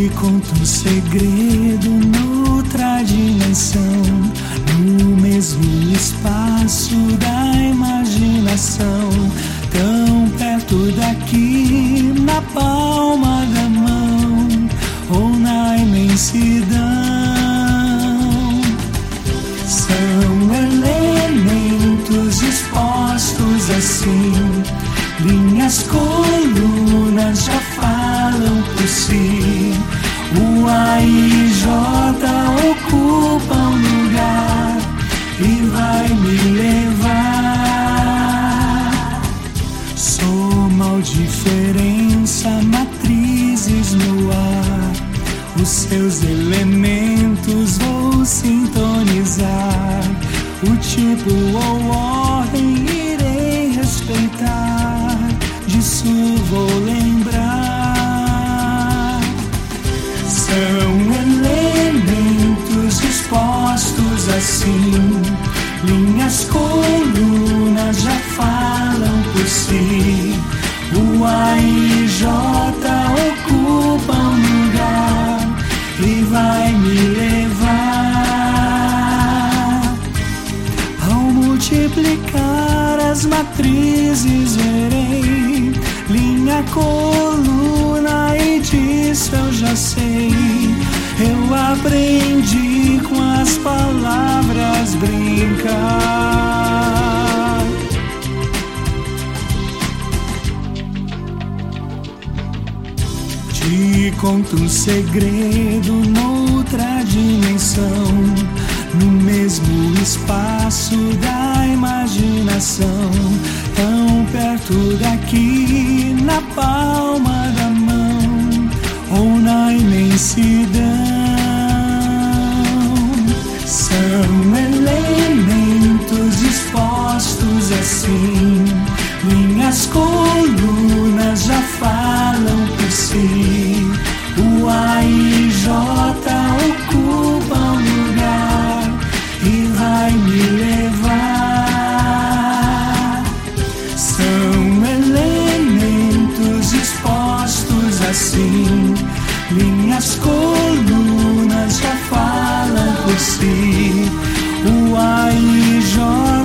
Te conto um segredo noutra dimensão, no mesmo espaço da imaginação, tão perto daqui, na palma da mão ou na imensidão. São elementos expostos assim, linhas, colunas já falam por si. O A e J ocupam lugar e vai me levar. Soma ou diferença, matrizes no ar, os seus elementos vou sintonizar. O tipo ou ordem irei respeitar, disso vou lembrar. São elementos expostos assim, linhas, colunas já falam por si. O A e J ocupam lugar e vai me levar. Ao multiplicar as matrizes verei linha, coluna, e disso eu já sei. Eu aprendi com as palavras brincar. Te conto um segredo noutra dimensão, no mesmo espaço da imaginação, tão perto daqui, na palma da mão ou na imensidão. São elementos expostos assim, linhas, colunas já falam por si. O A e J ocupam lugar e vai me levar. São elementos expostos assim, linhas, colunas já falam por si. O A e J